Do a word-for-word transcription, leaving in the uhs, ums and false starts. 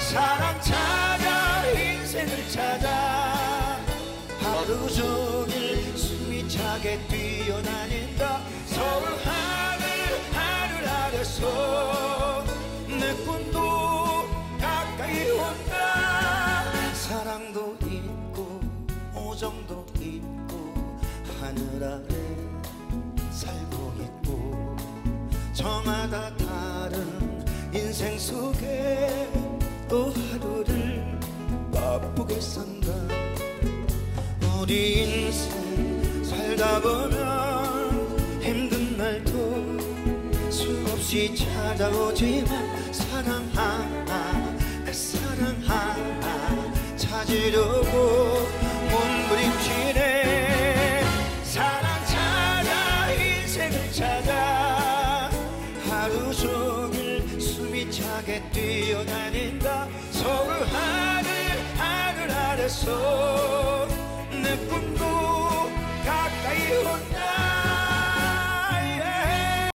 사랑 찾아 인생을 찾아 하루 종일 숨이 차게 뛰어다닌다. 서울 하늘 하늘 아래서 내 꿈도 가까이 온다. 사랑도 있고 우정도 있고 하늘 아래 살고 있고 저마다 다른 인생 속에 또 하루를 바쁘게 산다. 우리 인생 살다 보면 힘든 날도 수없이 찾아오지만 사랑 하나 그 사랑 하나 찾으려고 몸부림치네. 사랑 찾아 인생을 찾아 하루 종일 숨이 차게 뛰어다닌다. 서울 하늘 하늘 아래서